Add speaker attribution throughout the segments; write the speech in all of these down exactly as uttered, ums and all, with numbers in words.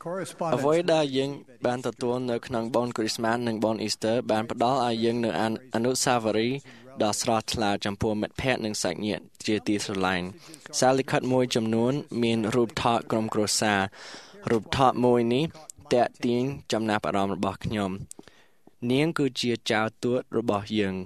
Speaker 1: អ្វីដែលយើងបានទទួលនៅក្នុងបុណ្យគ្រីស្មាសនិងបុណ្យអ៊ីស្ទ័របានផ្ដល់ឲ្យយើងនូវអនុស្សាវរីយ៍ដ៏ស្រស់ថ្លាចំពោះមិត្តភ័ក្តិនិងសាច់ញាតិជាទីស្រឡាញ់សារលិខិតមួយចំនួនមានរូបថតក្រុមគ្រួសាររូបថតមួយនេះទាក់ទាញចំណាប់អារម្មណ៍របស់ខ្ញុំនាងគឺជាចៅទួតរបស់យើង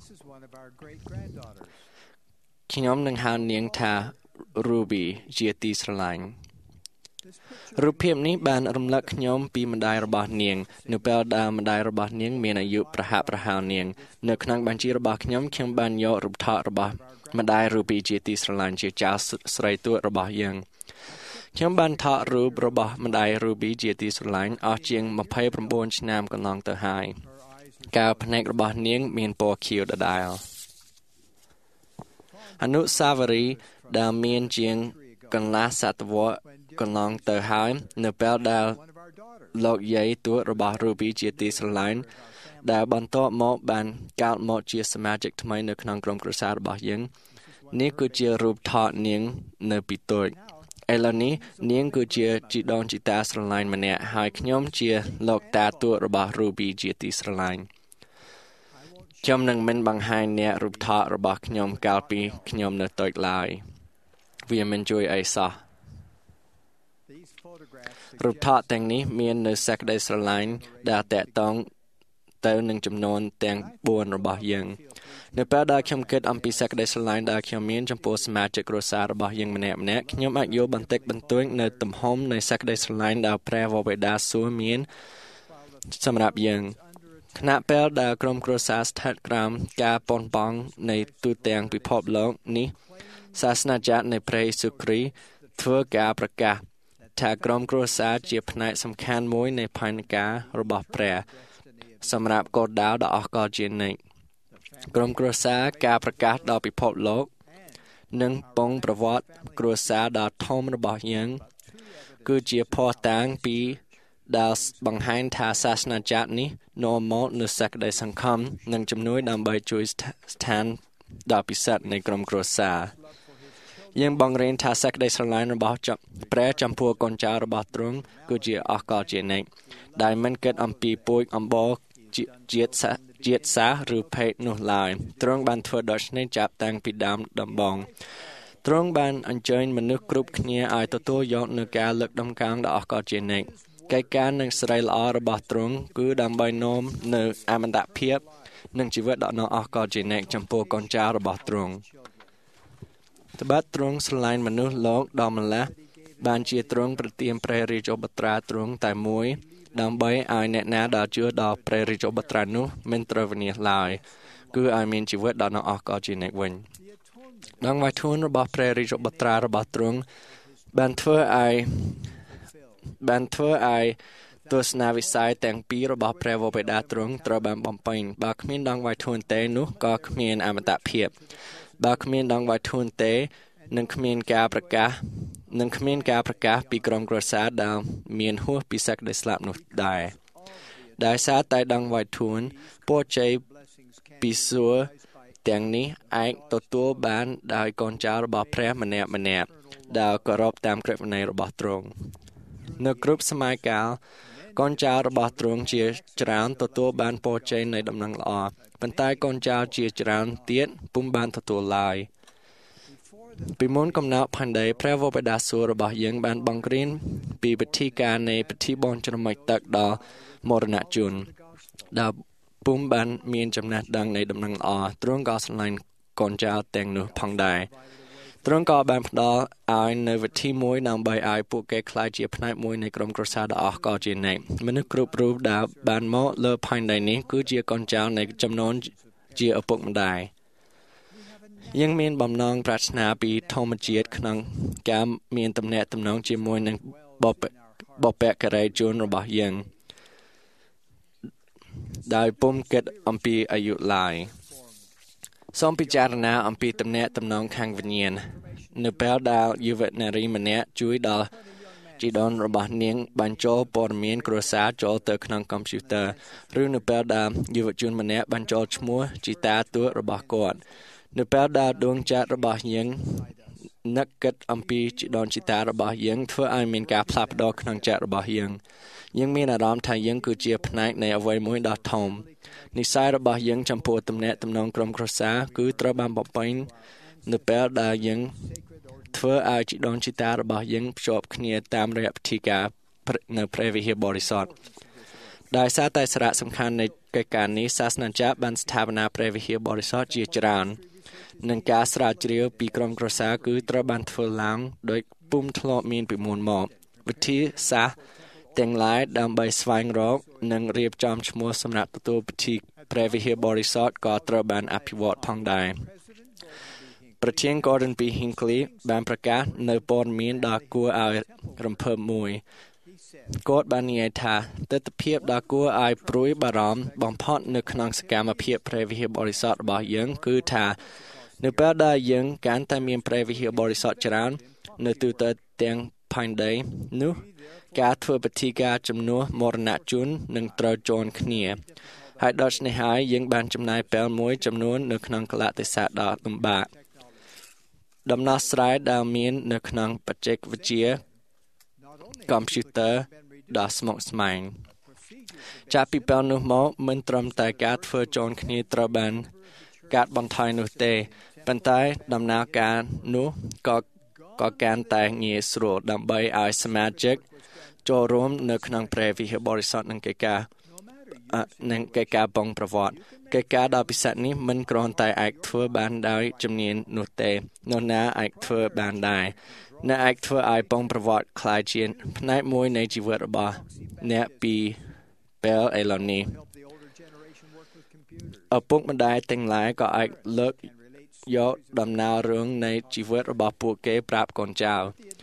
Speaker 1: ខ្ញុំនឹងហៅនាងថា Ruby ជាទីស្រឡាញ់រូបភាពនេះបានរំលឹកខ្ញុំពីម្ដាយរបស់នាងនៅពេលដែលម្ដាយរបស់នាងមានអាយុប្រហាក់ប្រហែលនាងនៅក្នុងបញ្ជីរបស់ខ្ញុំខ្ញុំបានយករូបថតរបស់ម្ដាយ Ruby ជាទីស្រឡាញ់ជាចៅស្រីទួតរបស់យើងខ្ញុំបានថតរូបរបស់ម្ដាយ Ruby ជាទីស្រឡាញ់អស់ជាងម្ភៃប្រាំបួនឆ្នាំកន្លងទៅហើយកាលភ្នែករបស់នាងមានពណ៌ខៀវដដែលអនុស្សាវរីយ៍ដែលមានជាងកន្លះសតវត្សរ៍កន្លងទៅហើយនៅពេលដែលលោកយាយទួតរបស់ Ruby ជាទីស្រឡាញ់ដែលបន្ទាប់មកបានកើតមកជាសមាជិកថ្មីនៅក្នុងក្រុមគ្រួសាររបស់យើងនេះគឺជារូបថតនាងនៅពីតូចឥឡូវនេះនាងគឺជាជីដូនជីតាស្រឡាញ់ម្នាក់ហើយខ្ញុំជាលោកតាទួតរបស់ Ruby ជាទីស្រឡាញ់ខ្ញុំនឹងមិនបង្ហាញអ្នករូបថតរបស់ខ្ញុំកាលពីខ្ញុំនៅតូចឡើយវាមិនជួយអីសោះរូបថតទាំងនេះមាននៅសេចក្តីស្រឡាញ់ដែលតាក់ទងទៅនឹងចំនួនទាំងបួនរបស់យើងនៅពេលដែលខ្ញុំគិតអំពីសេចក្តីស្រឡាញ់ដែលខ្ញុំមានចំពោះសមាជិកគ្រួសាររបស់យើងម្នាក់ម្នាក់ខ្ញុំអាចយល់បន្តិចបន្តួចនៅទំហំនៃសេចក្តីស្រឡាញ់ដែលព្រះវរបិតាសួគ៌មានសម្រាប់យើងខណៈពេលដែលក្រុមគ្រួសារស្ថិតក្រោមការប៉ុនប៉ងនៃទូទាំងពិភពលោកនេះសាសនាចារ្យនៃព្រះយេស៊ូវគ្រីស្ទធ្វើការប្រកាសថាក្រុមគ្រួសារជាផ្នែកសំខាន់មួយនៃផែនការរបស់ព្រះសម្រាប់គោលដៅដ៏អស្ចារ្យជានិច្ចក្រុមគ្រួសារការប្រកាសដល់ពិភពលោកនិងពងប្រវត្តិគ្រួសារដ៏ធំរបស់យើងគឺជាភស្តុតាងពីដែលបង្ហាញថាសាសនាចារ្យនេះនាំមកនូវសេចក្តីសង្ឃឹមនិងជំនួយដើម្បីជួយស្ថានដ៏ពិសិដ្ឋនៃក្រុមគ្រួសារយើងបង្រៀនថាសេចក្តីស្រឡាញ់របស់ព្រះចំពោះកូនចៅរបស់ទ្រង់គឺជាអស្ចារ្យជានិច្ចដែលមិនគិតអំពីពូជអម្បូរជាតិជាតិសាសន៍ឬភេទនោះឡើយទ្រង់បានធ្វើដូច្នេះចាប់តាំងពីដើមដំបូងទ្រង់បានអញ្ជើញមនុស្សគ្រប់គ្នាឲ្យទទួលយកនូវការលើកដំកើងដ៏អស្ចារ្យជានិច្ចកិច្ចការនិងស្រីល្អរបស់ទ្រង់គឺដើម្បីនាំនូវអមតភាពនិងជីវិតដ៏អស្ចារ្យជានិច្ចចំពោះកូនចៅរបស់ទ្រង់ត្បិតទ្រង់ស្រឡាញ់មនុស្សលោកដ៏ម្ល៉េះបានជាទ្រង់ប្រទានព្រះរាជបុត្រាទ្រង់តែមួយដើម្បីឲ្យអ្នកណាដែលជឿដល់ព្រះរាជបុត្រានោះមិនត្រូវវិនាសឡើយគឺឲ្យមានជីវិតដ៏អស្ចារ្យជានិច្ចវិញដងវាយធួនរបស់ព្រះរាជបុត្រារបស់ទ្រង់បានធ្វើឲ្យបានធ្វើឲ្យទស្សនវិស័យទាំងពីររបស់ព្រះវរបិតាទ្រង់ត្រូវបានបំពេញបើគ្មានដងវាយធួនទេនោះក៏គ្មានអមតភាពបើគ្មានដងវាយធួនទេនឹងគ្មានការប្រកាសនឹងគ្មានការប្រកាសពីក្រុមគ្រួសារដែលមានហួសពីសេចក្តីស្លាប់នោះដែរដោយសារតែដងវាយធួនពរជ័យពីសួគ៌ទាំងនេះឯកទទួលបានដោយកូនចៅរបស់ព្រះម្នាក់ម្នាក់ដែលគោរពតាមក្រឹតវិន័យរបស់ទ្រង់នៅគ្រប់សម័យកាលកូនចៅរបស់ទ្រង់ជាច្រើនទទួលបានពរជ័យនៃដំណឹងល្អប៉ុន្តែកូនចៅជាច្រើនទៀតពុំបានទទួលឡើយពីមុនកំណើតផែនដីព្រះវរបិតាសួគ៌របស់យើងបានបង្រៀនពីពិធីការនៃពិធីបន់ជ្រមុជទឹកដល់មរណជនដែលពុំបានមានចំណេះដឹងនៃដំណឹងល្អទ្រង់ក៏ស្រឡាញ់កូនចៅទាំងនោះផងដែរទ្រង់ក៏បានផ្ដល់ឲ្យនៅវិធីមួយដើម្បីឲ្យពួកគេក្លាយជាផ្នែកមួយនៃក្រុមគ្រួសារដ៏អស្ចារ្យជានិច្ចមនុស្សគ្រប់រូបដែលបានមកលើផែនដីនេះគឺជាកូនចៅនៃចំណូនជាឪពុកម្ដាយយើងមានបំណងប្រាថ្នាពីធម្មជាតិក្នុងការមានទំនាក់ទំនងជាមួយនឹងបព្វបព្វការីជនរបស់យើងដោយពុំគិតអំពីអាយុឡើយសូមពិចារណាអំពីទំនាក់ទំនងខាងវិញ្ញាណនៅពេលដែលយុវនារីម្នាក់ជួយដល់ជីដូនរបស់នាងបញ្ចូលព័ត៌មានគ្រួសារចូលទៅក្នុងកុំព្យូទ័រឬនៅពេលដែលយុវជនម្នាក់បញ្ចូលឈ្មោះជីតាទួតរបស់គាត់នៅពេលដែលដួងចិត្តរបស់យើងនឹកគិតអំពីជីដូនជីតារបស់យើងធ្វើឲ្យមានការផ្លាស់ប្ដូរក្នុងចិត្តរបស់យើងយើងមានអារម្មណ៍ថាយើងគឺជាផ្នែកនៃអ្វីមួយដ៏ធំនិស្ស័យរបស់យើងចំពោះទំនាក់ទំនងក្រុមគ្រួសារគឺត្រូវបានបំពេញនៅពេលដែលយើងធ្វើឲ្យជីដូនជីតារបស់យើងភ្ជាប់គ្នាតាមរយៈពិធីការនៅព្រះវិហារបរិសុទ្ធដោយសារតែសារៈសំខាន់នៃកិច្ចការនេះសាសនាចារ្យបានស្ថាបនាព្រះវិហារបរិសុទ្ធជាច្រើននិងការស្រាវជ្រាវពីក្រុមគ្រួសារគឺត្រូវបានធ្វើឡើងដោយពុំធ្លាប់មានពីមុនមកវិធីសាស្ត្រទាំងឡាយដើម្បីស្វែងរកនិងរៀបចំឈ្មោះសម្រាប់ទទួលពិធីព្រះវិហារបរិសុទ្ធក៏ត្រូវបានអភិវឌ្ឍផងដែរប្រធាន Gordon B. Hinckley បានប្រកាសនៅព័ត៌មានដ៏គួរឲ្យរំភើបមួយគាត់បាននិយាយថាទស្សនវិជ្ជាដ៏គួរឲ្យព្រួយបារម្ភបំផុតនៅក្នុងសកម្មភាពព្រះវិហារបរិសុទ្ធរបស់យើងគឺថានៅពេលដែលយើងកាន់តែមានព្រះវិហារបរិសុទ្ធច្រើននៅទូទៅទាំងផែនដីនោះការធ្វើពិធីការជំនួសមរណជននឹងត្រូវជាន់គ្នាហើយដូច្នេះហើយយើងបានចំណាយពេលមួយចំនួននៅក្នុងកលៈទេសៈដ៏លំបាកដំណោះស្រាយដែលមាននៅក្នុងបច្ចេកវិទ្យាកុំព្យូទ័រដ៏ស្មុគស្មាញចាប់ពីពេលនោះមកមិនត្រឹមតែការធ្វើជាន់គ្នាត្រូវបានកាត់បន្ថយនោះទេប៉ុន្តែដំណើរការនោះក៏ក៏កាន់តែងាយស្រួលដើម្បីឲ្យសមាជិកចូលរួមនៅក្នុងព្រះវិហារបរិសុទ្ធនឹងកិច្ចការនឹងកិច្ចការបងប្រវត្តិកិច្ចការដ៏ពិសេសនេះមិនគ្រាន់តែអាចធ្វើបានដោយជំនាញនោះទេនរណាអាចធ្វើបានដែរអ្នកអាចធ្វើឲ្យបងប្រវត្តិខ្លាយជាផ្នែកមួយនៃជីវិតរបស់អ្នកពីពេលឥឡូវនេះឪពុកម្ដាយទាំងឡាយក៏អាចលើកយកដំណើររឿងនៃជីវិតរបស់ពួកគេប្រាប់កូនចៅ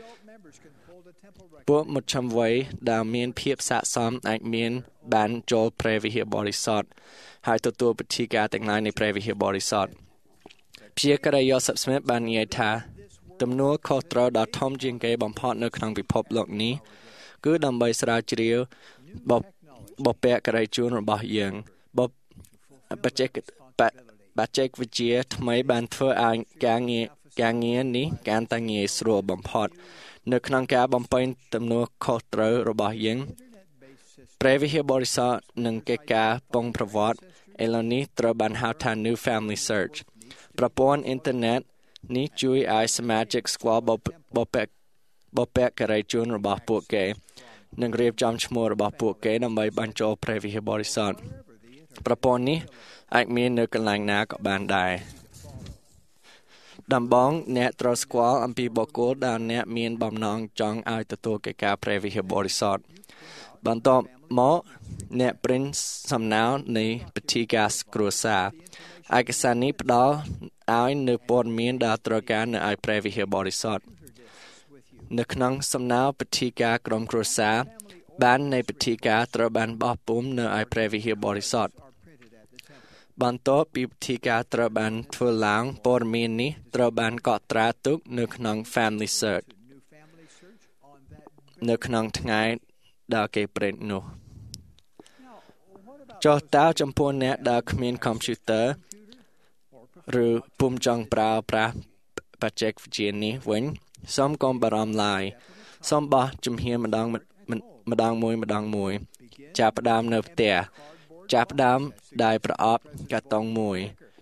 Speaker 1: ពួកមជ្ឈមវ័យដែលមានភាពស័ក្តិសមអាចមានបានចូលព្រះវិហារបរិសុទ្ធហើយទទួលពិធីការទាំងឡាយនៃព្រះវិហារបរិសុទ្ធព្យាករយសស្មិទ្ធបាននិយាយថាទំនួលខុសត្រូវដ៏ធំជាងគេបំផុតនៅក្នុងពិភពលោកនេះគឺដើម្បីស្រាវជ្រាវបព្វការីជនរបស់យើងបច្ចេកបច្ចេកវិទ្យាថ្មីបានធ្វើឲ្យការងារការងារនេះកាន់តែងាយស្រួលបំផុតនៅក្នុងការបំពេញទំនួលខុសត្រូវរបស់យើងព្រះវិហារបរិសុទ្ធនិងកិច្ចការពងប្រវត្តិឥឡូវនេះត្រូវបានហៅថា New Family Search ប្រព័ន្ធអ៊ីនធឺណិតនេះជួយឲ្យសមាជិកស្គាល់បព្វបព្វការីជនរបស់ពួកគេនិងរៀបចំឈ្មោះរបស់ពួកគេដើម្បីបញ្ចូលព្រះវិហារបរិសុទ្ធប្រព័ន្ធនេះអាចមាននៅកន្លែងណាក៏បានដែរដំបូងអ្នកត្រូវស្គាល់អំពីបុគ្គលដែលអ្នកមានបំណងចង់ឲ្យទទួលកិច្ចការព្រះវិហារបរិសុទ្ធបន្ទាប់មកអ្នកព្រិនសំណើនៃពិធីការគ្រួសារឯកសារនេះផ្ដល់ឲ្យនៅព័ត៌មានដែលត្រូវការនៅឯព្រះវិហារបរិសុទ្ធនៅក្នុងសំណើពិធីការក្រុមគ្រួសារបាននៃពិធីការត្រូវបានបោះពុម្ពនៅឯព្រះវិហារបរិសុទ្ធបន្ទាប់ពីពិធីការត្រូវបានធ្វើឡើងព័ត៌មាននេះត្រូវបានកត់ត្រាទុកនៅក្នុង Family Search នៅក្នុងថ្ងៃដែលគេព្រិននោះចុះតើចំពោះអ្នកដែលគ្មានកុំព្យូទ័រឬពុំចង់ប្រើប្រាស់បច្ចេកវិទ្យានេះវិញសូមកុំបារម្ភឡើយសូមបោះជំហានម្ដងម្ដងមួយម្ដងមួយចាប់ផ្ដើមនៅផ្ទះចាប់ផ្ដើមដោយប្រអប់កាតុងមួយ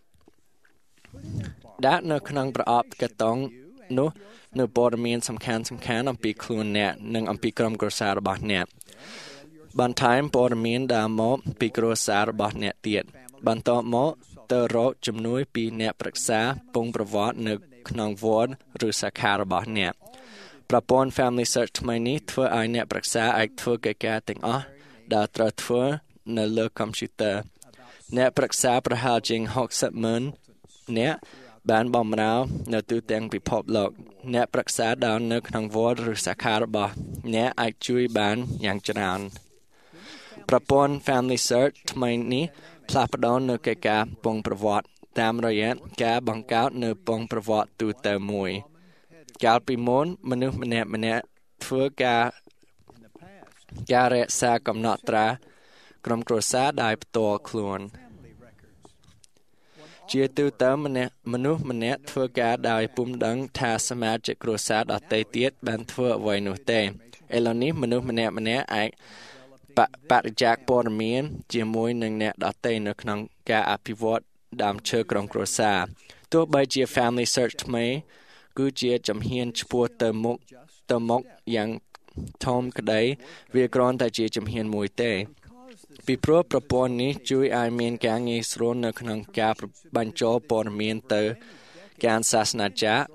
Speaker 1: ដាក់នៅក្នុងប្រអប់កាតុងនោះនៅព័ត៌មានសំខាន់សំខាន់អំពីខ្លួនអ្នកនិងអំពីក្រុមគ្រួសាររបស់អ្នកបន្ថែមព័ត៌មានដែលមកពីគ្រួសាររបស់អ្នកទៀតបន្ទាប់មកទៅរកជំនួយពីអ្នកប្រឹក្សាពងប្រវត្តិនៅក្នុងវត្តឬសាខារបស់អ្នកប្រព័ន្ធ Family Search ថ្មីនេះធ្វើឲ្យអ្នកប្រឹក្សាអាចធ្វើកិច្ចការទាំងអស់ដែលត្រូវធ្វើនៅលើកុំព្យូទ័រអ្នកប្រឹក្សាប្រហែលជាងហុកសិបម៉ឺនអ្នកបានបម្រើនៅទូទាំងពិភពលោកអ្នកប្រឹក្សាដែលនៅក្នុងវត្តឬសាខារបស់អ្នកអាចជួយបានយ៉ាងច្រើនប្រព័ន្ធ Family Search ថ្មីនេះផ្លាស់ប្ដូរនៅកិច្ចការពងប្រវត្តិតាមរយៈការបង្កើតនៅពងប្រវត្តិទូទៅមួយកាលពីមុនមនុស្សម្នាក់ម្នាក់ធ្វើការការរក្សាកំណត់ត្រាក្រុមគ្រួសារដោយផ្ទាល់ខ្លួនជាទូទៅម្នាក់មនុស្សម្នាក់ធ្វើការដោយពុំដឹងថាសមាជិកគ្រួសារដទៃទៀតបានធ្វើអ្វីនោះទេឥឡូវនេះមនុស្សម្នាក់ម្នាក់អាចបរិច្ចាគព័ត៌មានជាមួយនឹងអ្នកដទៃនៅក្នុងការអភិវឌ្ឍដើមឈើក្រុមគ្រួសារទោះបីជា Family Search ថ្មីគឺជាជំហានឆ្ពោះទៅមុខទៅមុខយ៉ាងធំក្តីវាគ្រាន់តែជាជំហានមួយទេពីព្រោះប្រព័ន្ធនេះជួយឲ្យមានការងាយស្រួលនៅក្នុងការបញ្ចូលព័ត៌មានទៅការសាសនាចារ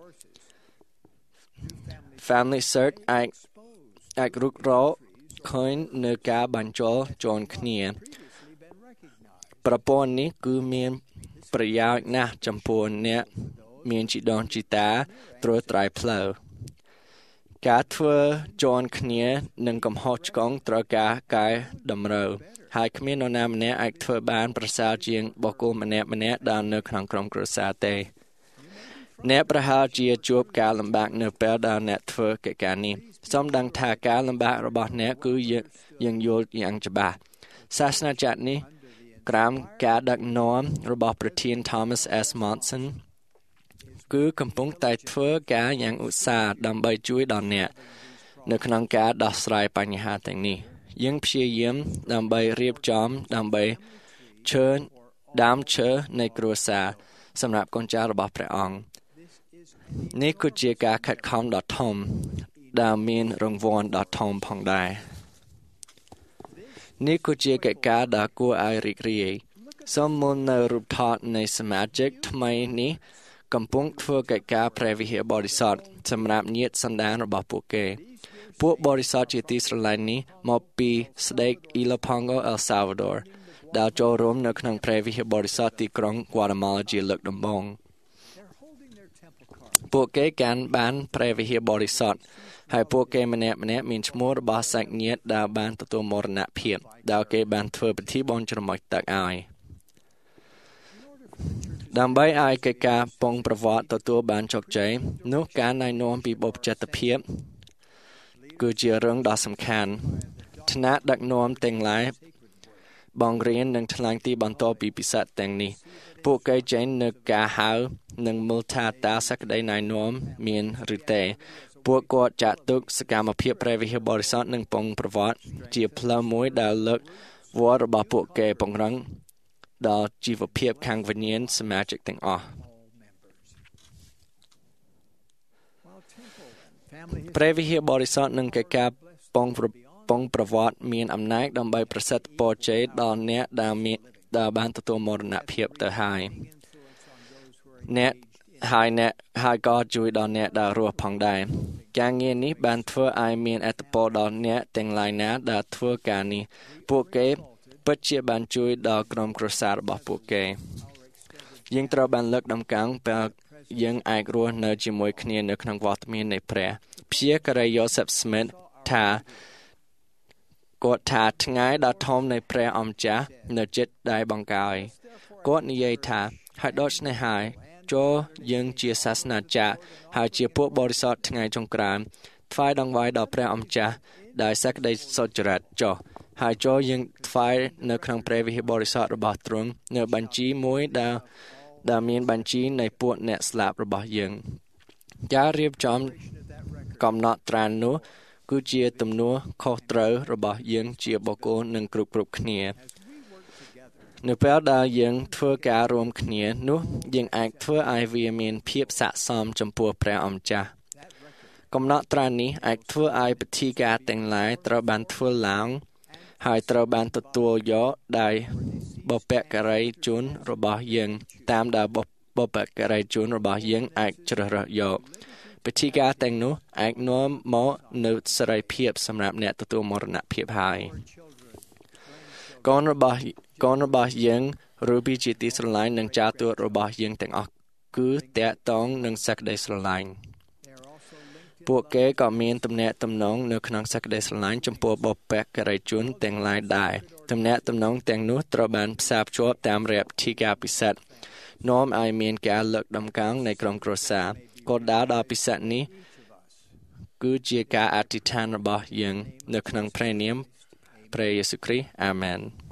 Speaker 1: Family Search អាចអាចរុករកឃើញនៅការបញ្ចូលជូនគ្នាប្រព័ន្ធនេះគឺមានប្រយោជន៍ណាស់ចំពោះអ្នកមានជីដូនជីតាត្រួសត្រាយផ្លូវការធ្វើជូនគ្នានឹងកំហុសឆ្គងត្រូវការកែតម្រូវហើយគ្មាននរណាម្នាក់អាចធ្វើបានប្រសើរជាងបុគ្គលម្នាក់ម្នាក់ដែលនៅក្នុងក្រុមគ្រួសារទេអ្នកប្រហែលជាជួបការលំបាកនៅពេលដែលអ្នកធ្វើកិច្ចការនេះសូមដឹងថាការលំបាករបស់អ្នកគឺយើងយល់យ៉ាងច្បាស់សាសនាចារនេះក្រោមការដឹកនាំរបស់ប្រធាន Thomas S. Monson គឺកំពុងតែធ្វើការយ៉ាងឧស្សាហ៍ដើម្បីជួយដល់អ្នកនៅក្នុងការដោះស្រាយបញ្ហាទាំងនេះយើងព្យាយាមដើម្បីរៀបចំដើម្បីឈើដើមឈើនៃគ្រួសារសម្រាប់កូនចៅរបស់ព្រះអង្គនេះគឺជាការខិតខំដ៏ធំដែលមានរង្វាន់ដ៏ធំផងដែរនេះគឺជាកិច្ចការដ៏គួរឲ្យរីករាយសូមមើលនៅរូបថតនៃសមាជិកថ្មីនេះកំពុងធ្វើកិច្ចការព្រះវិហារបរិសុទ្ធសម្រាប់ញាតិសន្តានរបស់ពួកគេពួកបរិសុទ្ធជាទីស្រឡាញ់នេះមកពីស្ដេក Ilopango El Salvador ដែលចូលរួមនៅក្នុងព្រះវិហារបរិសុទ្ធទីក្រុង Guatemala ជាលើកដំបូងពួកគេកាន់បានព្រះវិហារបរិសុទ្ធហើយពួកគេម្នាក់ម្នាក់មានឈ្មោះរបស់សាច់ញាតិដែលបានទទួលមរណភាពដែលគេបានធ្វើពិធីបន់ជ្រមុជទឹកឲ្យដើម្បីឲ្យកិច្ចការពងប្រវត្តិទទួលបានជោគជ័យនោះការណែនាំពីបុព្វជិតភាពគឺជារឿងដ៏សំខាន់ថ្នាក់ដឹកនាំទាំងឡាយបង្រៀននិងថ្លែងទីបន្តពីពិសេសទាំងនេះពួកគេចេញនៅការហៅនិងមើលថាតើសក្តីណែនាំមានឬទេពួកគាត់ចាត់ទុកសកម្មភាពព្រះវិហារបរិសុទ្ធនិងពងប្រវត្តិជាផ្លូវមួយដែលលើកវត្តរបស់ពួកគេពង្រឹងដល់ជីវភាពខាងវិញ្ញាណសមាជិកទាំងអស់ព្រះវិហារបរិសុទ្ធនិងកិច្ចការពងពងប្រវត្តិមានអំណាចដើម្បីប្រសិទ្ធពរជ័យដល់អ្នកដែលមានដែលបានទទួលមរណភាពទៅហើយអ្នកហើយអ្នកហើយក៏ជួយដល់អ្នកដែលរស់ផងដែរការងារនេះបានធ្វើឲ្យមានឥទ្ធិពលដល់អ្នកទាំងឡាយណាដែលធ្វើការនេះពួកគេពិតជាបានជួយដល់ក្រុមគ្រួសាររបស់ពួកគេយើងត្រូវបានលើកដំកើងពេលយើងអាចរស់នៅជាមួយគ្នានៅក្នុងវត្តមាននៃព្រះព្យាការី Joseph Smith ថាគាត់ថាថ្ងៃដ៏ធំនៃព្រះអម្ចាស់នៅជិតដៃបង្កើយគាត់និយាយថាហើយដូច្នេះហើយចូលយើងជាសាសនាចារហើយជាពួកបរិសុទ្ធថ្ងៃចុងក្រោយថ្វាយដង្វាយដល់ព្រះអម្ចាស់ដោយសេចក្តីសុចរិតចុះហើយចូលយើងថ្វាយនៅក្នុងព្រះវិហារបរិសុទ្ធរបស់ទ្រង់នៅបញ្ជីមួយដែលដែលមានបញ្ជីនៃពួកអ្នកស្លាប់របស់យើងការរៀបចំកំណត់ត្រាននោះគឺជាទំនួលខុសត្រូវរបស់យើងជាបុគ្គលនិងគ្រប់គ្រប់គ្នានៅពេលដែលយើងធ្វើការរួមគ្នានោះយើងអាចធ្វើឲ្យវាមានភាពស័ក្តិសមចំពោះព្រះអម្ចាស់កំណត់ត្រាននេះអាចធ្វើឲ្យពិធីការទាំងឡាយត្រូវបានធ្វើឡើងហើយត្រូវបានទទួលយកដោយបុព្វការីជនរបស់យើងតាមដែលបុព្វការីជនរបស់យើងអាចជ្រើសរើសយកពិធីការទាំងនោះអាចនាំមកនូវសេរីភាពសម្រាប់អ្នកទទួលមរណភាពហើយកូនរបស់កូនរបស់យើងឬពីជាទីស្រឡាញ់និងចាទួតរបស់យើងទាំងអស់គឺតាក់ទងនឹងសេចក្តីស្រឡាញ់ពួកគេក៏មានទំនាក់ទំនងនៅក្នុងសេចក្តីស្រឡាញ់ចំពោះបុព្វការីជនទាំងឡាយដែរទំនាក់ទំនងទាំងនោះត្រូវបានផ្សារភ្ជាប់តាមរយៈពិធីការពិសេសនាំឲ្យមានការលើកដំកើងនៃក្រុមគ្រួសារគោលដៅដ៏ពិសេសនេះគឺជាការអធិដ្ឋានរបស់យើងនៅក្នុងព្រះនាមព្រះយេស៊ូវគ្រីស្ទអាមែន